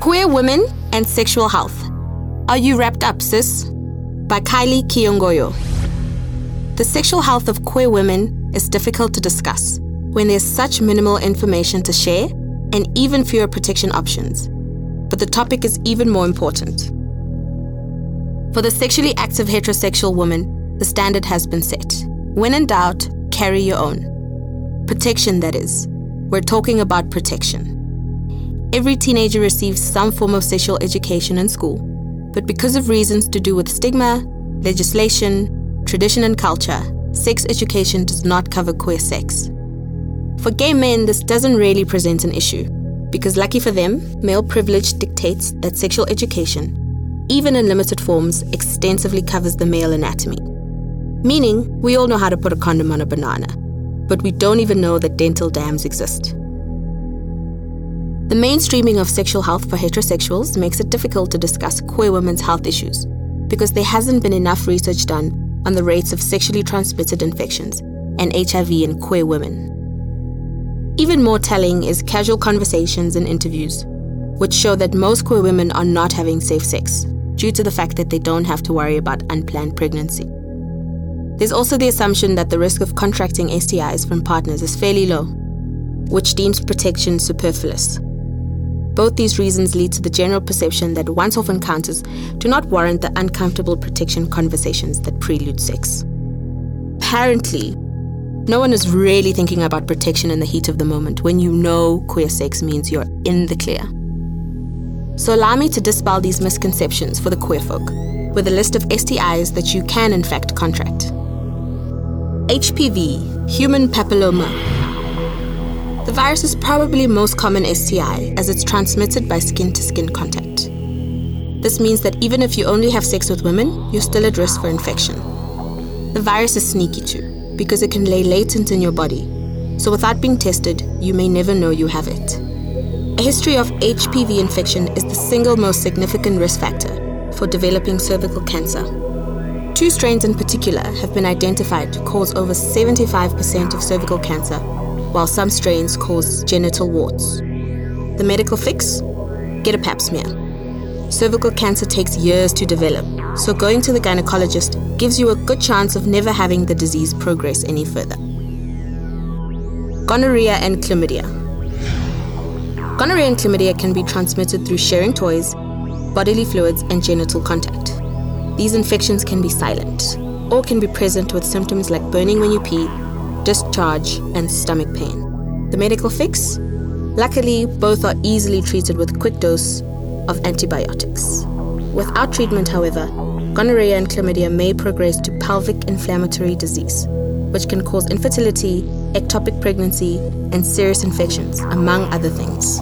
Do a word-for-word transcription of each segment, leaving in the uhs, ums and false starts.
Queer Women and Sexual Health. Are You Wrapped Up, Sis? By Kylie Kiongoyo. The sexual health of queer women is difficult to discuss when there's such minimal information to share and even fewer protection options. But the topic is even more important. For the sexually active heterosexual woman, the standard has been set. When in doubt, carry your own. Protection, that is. We're talking about protection. Every teenager receives some form of sexual education in school, but because of reasons to do with stigma, legislation, tradition and culture, sex education does not cover queer sex. For gay men, this doesn't really present an issue, because lucky for them, male privilege dictates that sexual education, even in limited forms, extensively covers the male anatomy. Meaning, we all know how to put a condom on a banana, but we don't even know that dental dams exist. The mainstreaming of sexual health for heterosexuals makes it difficult to discuss queer women's health issues because there hasn't been enough research done on the rates of sexually transmitted infections and H I V in queer women. Even more telling is casual conversations and interviews, which show that most queer women are not having safe sex due to the fact that they don't have to worry about unplanned pregnancy. There's also the assumption that the risk of contracting S T Is from partners is fairly low, which deems protection superfluous. Both these reasons lead to the general perception that once-off encounters do not warrant the uncomfortable protection conversations that prelude sex. Apparently, no one is really thinking about protection in the heat of the moment when you know queer sex means you're in the clear. So allow me to dispel these misconceptions for the queer folk with a list of S T Is that you can in fact contract. H P V, human papilloma. The virus is probably most common S T I as it's transmitted by skin-to-skin contact. This means that even if you only have sex with women, you're still at risk for infection. The virus is sneaky too, because it can lay latent in your body, so without being tested, you may never know you have it. A history of H P V infection is the single most significant risk factor for developing cervical cancer. Two strains in particular have been identified to cause over seventy-five percent of cervical cancer, while some strains cause genital warts. The medical fix? Get a pap smear. Cervical cancer takes years to develop, so going to the gynecologist gives you a good chance of never having the disease progress any further. Gonorrhea and chlamydia. Gonorrhea and chlamydia can be transmitted through sharing toys, bodily fluids, and genital contact. These infections can be silent, or can be present with symptoms like burning when you pee, discharge, and stomach pain. The medical fix? Luckily, both are easily treated with a quick dose of antibiotics. Without treatment, however, gonorrhea and chlamydia may progress to pelvic inflammatory disease, which can cause infertility, ectopic pregnancy, and serious infections, among other things.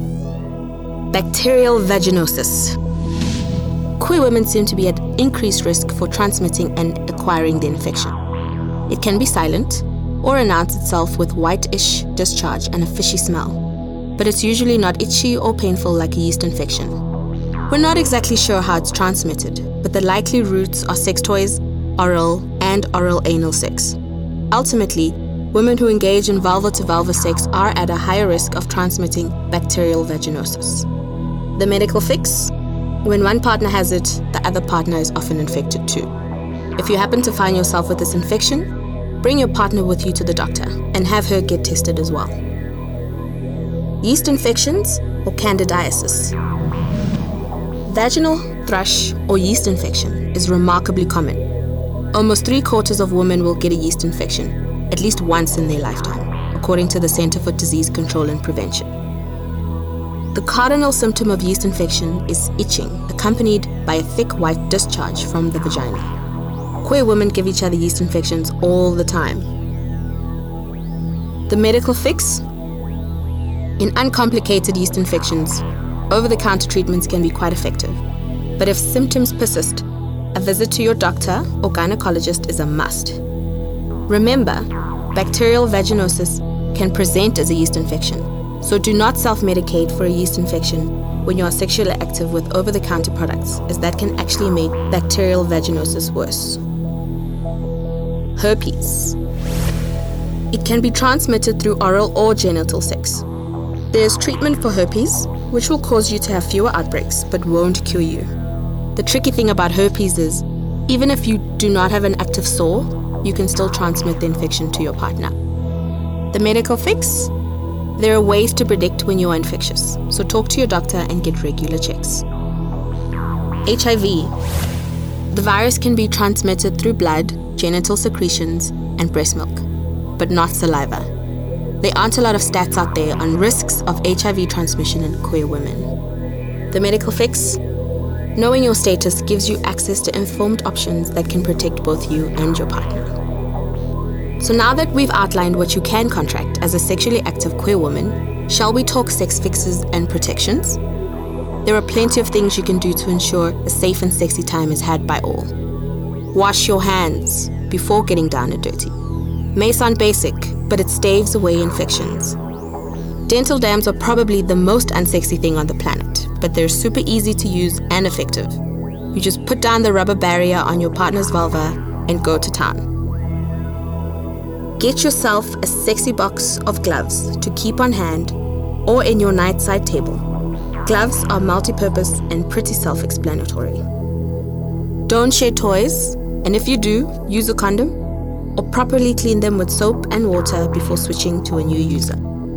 Bacterial vaginosis. Queer women seem to be at increased risk for transmitting and acquiring the infection. It can be silent, or announce itself with whitish discharge and a fishy smell, but it's usually not itchy or painful like a yeast infection. We're not exactly sure how it's transmitted, but the likely routes are sex toys, oral, and oral anal sex. Ultimately, women who engage in vulva-to-vulva sex are at a higher risk of transmitting bacterial vaginosis. The medical fix? When one partner has it, the other partner is often infected too. If you happen to find yourself with this infection, bring your partner with you to the doctor and have her get tested as well. Yeast infections or candidiasis. Vaginal thrush or yeast infection is remarkably common. Almost three quarters of women will get a yeast infection at least once in their lifetime, according to the Center for Disease Control and Prevention. The cardinal symptom of yeast infection is itching, accompanied by a thick white discharge from the vagina. Queer women give each other yeast infections all the time. The medical fix? In uncomplicated yeast infections, over-the-counter treatments can be quite effective. But if symptoms persist, a visit to your doctor or gynecologist is a must. Remember, bacterial vaginosis can present as a yeast infection, so do not self-medicate for a yeast infection when you are sexually active with over-the-counter products, as that can actually make bacterial vaginosis worse. Herpes. It can be transmitted through oral or genital sex. There is treatment for herpes, which will cause you to have fewer outbreaks but won't cure you. The tricky thing about herpes is, even if you do not have an active sore, you can still transmit the infection to your partner. The medical fix? There are ways to predict when you are infectious, so talk to your doctor and get regular checks. H I V. The virus can be transmitted through blood, genital secretions, and breast milk, but not saliva. There aren't a lot of stats out there on risks of H I V transmission in queer women. The medical fix? Knowing your status gives you access to informed options that can protect both you and your partner. So now that we've outlined what you can contract as a sexually active queer woman, shall we talk sex fixes and protections? There are plenty of things you can do to ensure a safe and sexy time is had by all. Wash your hands before getting down and dirty. May sound basic, but it staves away infections. Dental dams are probably the most unsexy thing on the planet, but they're super easy to use and effective. You just put down the rubber barrier on your partner's vulva and go to town. Get yourself a sexy box of gloves to keep on hand or in your nightside table. Gloves are multi-purpose and pretty self-explanatory. Don't share toys, and if you do, use a condom or properly clean them with soap and water before switching to a new user.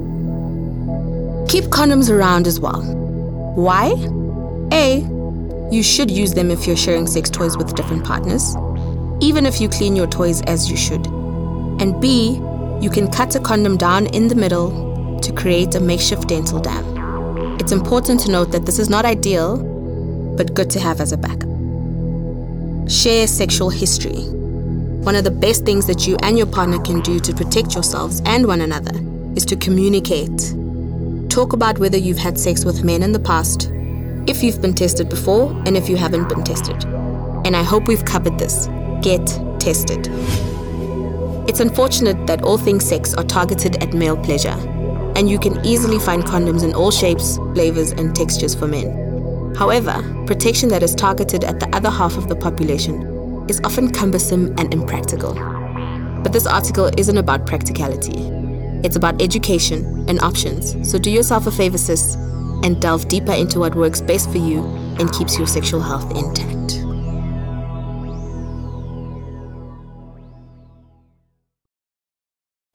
Keep condoms around as well. Why? A, you should use them if you're sharing sex toys with different partners, even if you clean your toys as you should. And B, you can cut a condom down in the middle to create a makeshift dental dam. It's important to note that this is not ideal, but good to have as a backup. Share sexual history. One of the best things that you and your partner can do to protect yourselves and one another is to communicate. Talk about whether you've had sex with men in the past, if you've been tested before, and if you haven't been tested. And I hope we've covered this. Get tested. It's unfortunate that all things sex are targeted at male pleasure, and you can easily find condoms in all shapes, flavors, and textures for men. However, protection that is targeted at the other half of the population is often cumbersome and impractical. But this article isn't about practicality. It's about education and options, so do yourself a favor, sis, and delve deeper into what works best for you and keeps your sexual health intact.